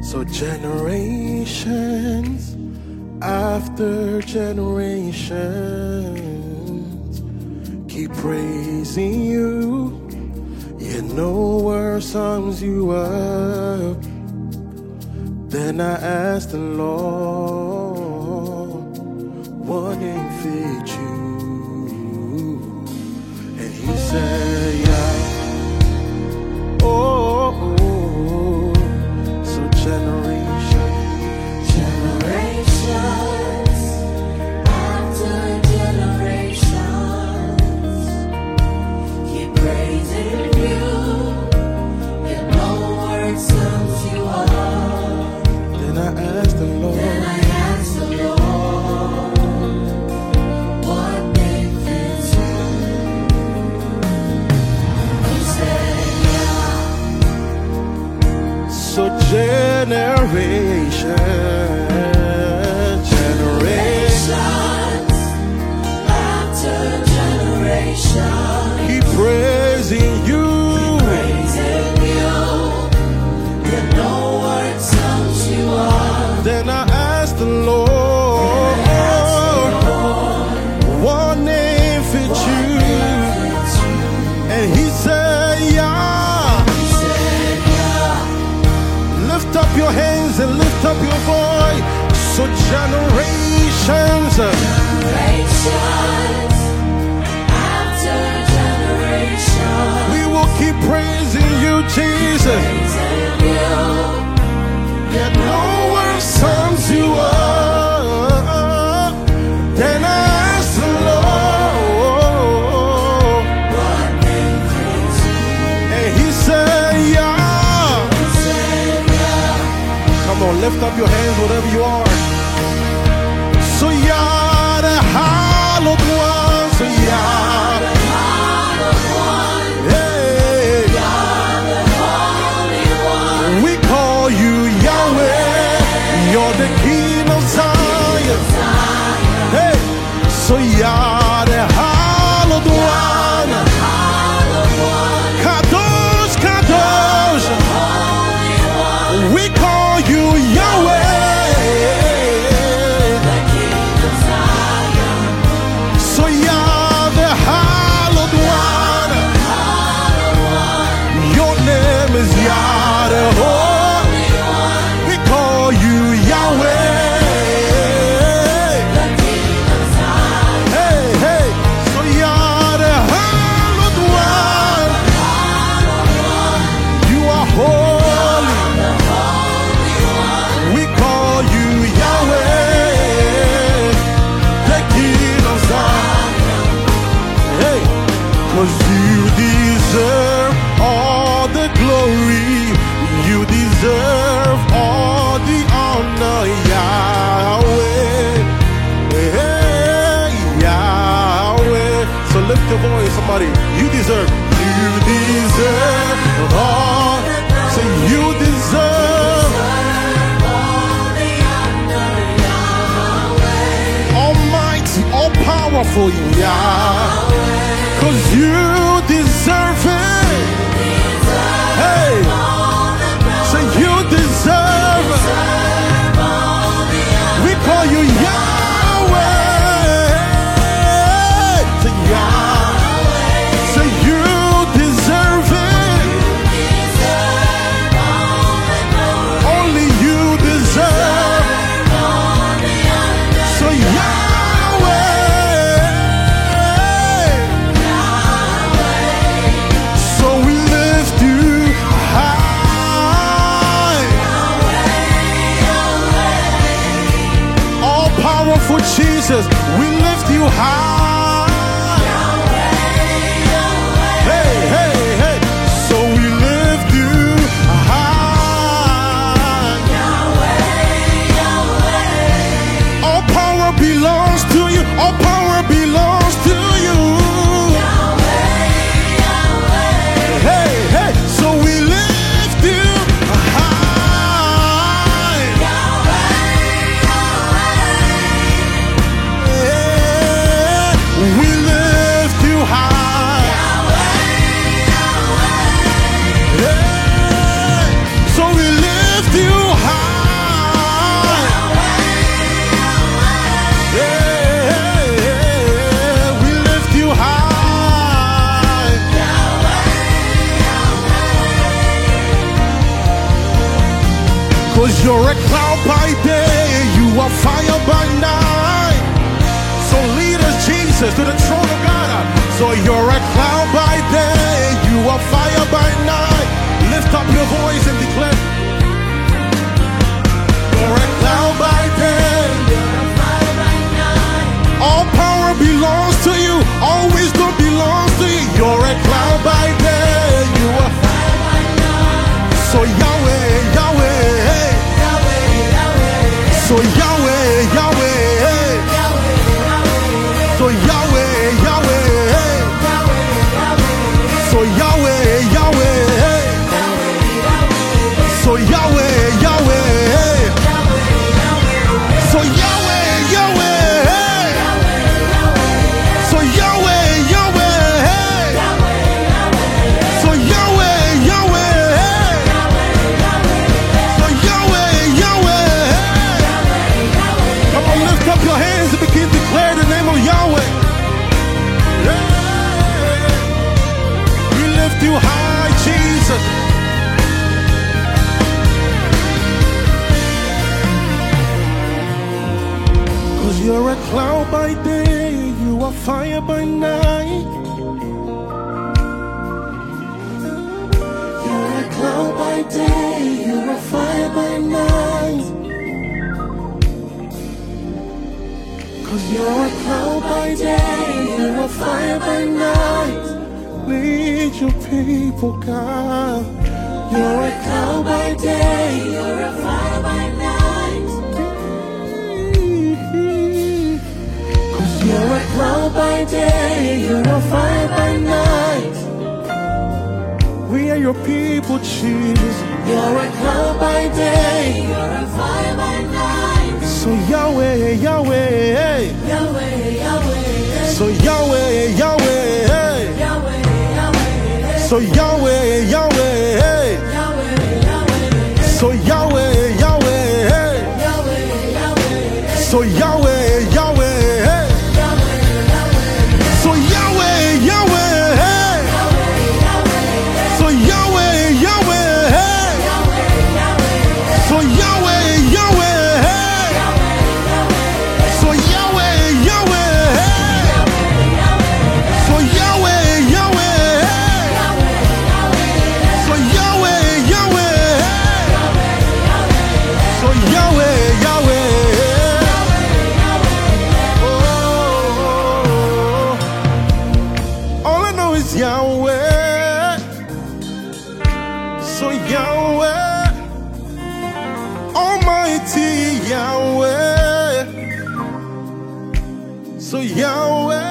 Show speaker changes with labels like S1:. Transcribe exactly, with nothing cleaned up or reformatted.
S1: So generations after generations keep praising you. You know where sums you up. Then I asked the Lord, what name fit you? And he said, yeah. Oh, oh, oh. So generation,
S2: generations after generations keep praising you. You know where sums you up.
S1: Then I asked the Lord,
S2: Then I asked the Lord, what name fits you? He said, yeah.
S1: so generation, generation,
S2: After generation,
S1: keep praising you.
S2: praising you. You know what sums you up.
S1: Then I asked the Lord, what name fit you? And he said, yeah.
S2: He said, yeah.
S1: Lift up your hands and lift up your voice. So generations,
S2: Generations after generations,
S1: we will keep praising you, Jesus.
S2: praising you.
S1: Yet no one sums you up. Then I asked the Lord,
S2: What name fits you?
S1: and he said, yeah.
S2: He said, yeah.
S1: Come on, lift up your hands wherever you are. So you're the hallowed one. So you're, hey, we call you Yahweh. You're the King of Zion. Hey, so you're the hallowed one. Kadosh, Kadosh. We call you Yahweh. So you're the hallowed one. Your name is Yahweh. We call you Yahweh. Hey, hey. So you're the hallowed one. You are holy. We call you Yahweh, the King of Zion. Hey, 'cause you deserve all the glory. You deserve all the honor, Yahweh. Hey, Yahweh. So lift your voice, somebody. You deserve. You deserve all. Say you deserve. Almighty, all powerful, Yah. 'Cause you deserve it. Hey, say you deserve it. We call you Yahweh. Say Yah. Say you deserve it. Only you deserve. So Yahweh. Cause you're a cloud by day, you are fire by night. So lead us, Jesus, to the throne of God. So you're a cloud by day, you are fire by night. Lift up your voice and declare. You're a cloud by day,
S2: You're a fire by night.
S1: all power belongs to you, all wisdom belongs to you. You're a cloud by day, you are
S2: Fire by night.
S1: so Yahweh, Yahweh,
S2: Yahweh, Yahweh,
S1: so Yahweh, Yahweh,
S2: Yahweh, Yahweh,
S1: so Yahweh, Yahweh,
S2: Yahweh, Yahweh,
S1: so Yahweh, Yahweh, so Yahweh, Yahweh, so Yahweh, Yahweh, so Yahweh, Yahweh, so Yahweh, Yahweh, so Yahweh, Yahweh. Come on, lift up your hands and begin to declare the name of Yahweh. Yeah. We lift you high, Jesus. Cause you're a cloud by day, you are fire by night.
S2: You're a cloud by day, you're a fire by night.
S1: Cause
S2: You're a cloud by day, you're a fire by night.
S1: lead your people, God.
S2: You're a cloud by day, you're a fire by night.
S1: Cause
S2: You're a cloud by day, you're a fire by night.
S1: we are your people, Jesus.
S2: You're a cloud by day, you're a fire by night.
S1: So Yahweh, Yahweh,
S2: Yahweh, Yahweh,
S1: so Yahweh, Yahweh,
S2: Yahweh, Yahweh,
S1: so Yahweh, Yahweh,
S2: Yahweh, Yahweh,
S1: so Yahweh, Yahweh,
S2: Yahweh, Yahweh,
S1: so Yahweh, Yahweh, so Yahweh, Yahweh, so Yahweh, Yahweh, so Yahweh, Yahweh, so Yahweh, Yahweh, so Yahweh, Yahweh, so Yahweh, Yahweh, so Yahweh, Yahweh. Oh, all I know is Yahweh. So Yahweh, Almighty Yahweh. So Yahweh.